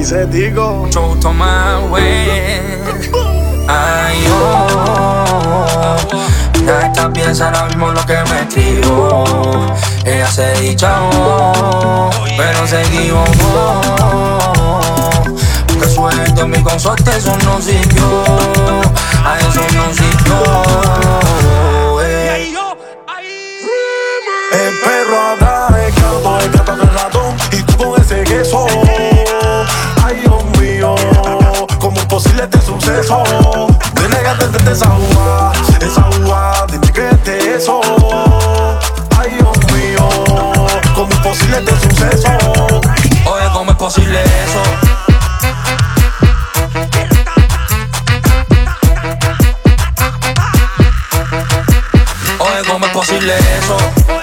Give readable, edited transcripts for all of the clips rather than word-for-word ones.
dice Tico. Show toma way. Ay, ya esta pieza ahora mismo lo que me escribo. Ella se dichao, pero se equivocó. Que suelto en mi consorte, eso no sirvió. A eso no sirvió. El perro atrás, el gato del ratón. Y tú con ese queso. Ay, Dios mío, ¿cómo es posible este suceso? Te negaste de esa uva, dime que este eso. Ay, Dios mío, ¿cómo es posible este suceso? Oye, ¿cómo es posible eso? Oye, ¿cómo es posible eso?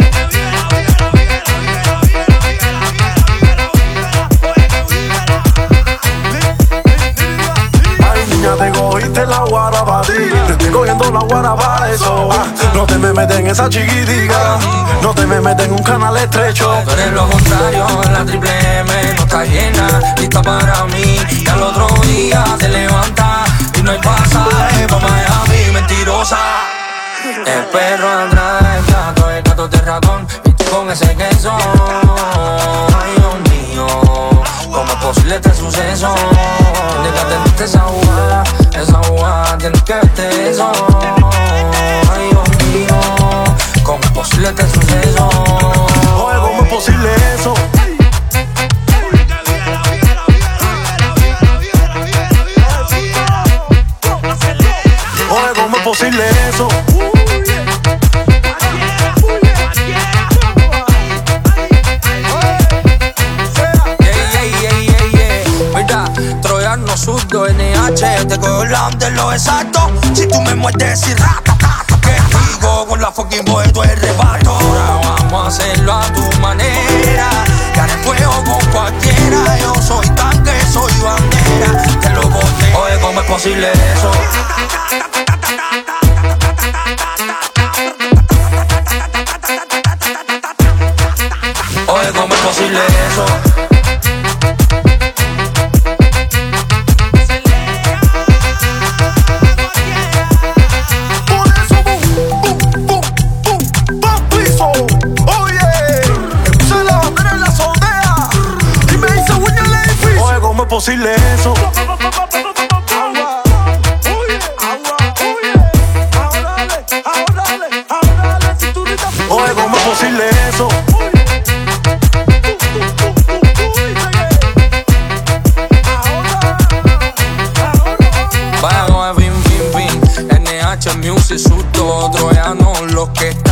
Te cogiste la guaraba, te estoy cogiendo la guaraba, eso. No te me metes en esa chiquitica, no te me metes en un canal estrecho. Tú eres lo contrario, la triple M no está llena, lista para mí. Y al otro día se levanta y no hay pasaje pa' Miami, mentirosa. El perro atrás, el gato de ratón. Y tú con ese queso. Ay, Dios mío, ¿cómo es posible este suceso? Tienes que atenderte esa uva, tienes que verte eso. Ay, Dios mío, ¿cómo es posible este suceso? Oye, ¿cómo es posible eso? Oye, ¿cómo es posible eso? Troyano surdo, NH, te cojo la de lo exacto. Si tú me muerdes y ratatata, que digo con la fucking boy tú el reparto. Ahora vamos a hacerlo a tu manera. Gana el fuego con cualquiera. Yo soy tanque, soy bandera. Te lo boté. Oye, ¿cómo es posible eso? Oye, ¿cómo es posible eso? Posible eso. Oye, ¿cómo es posible eso? Vaya con el pin, NH Music, susto, troyano, los que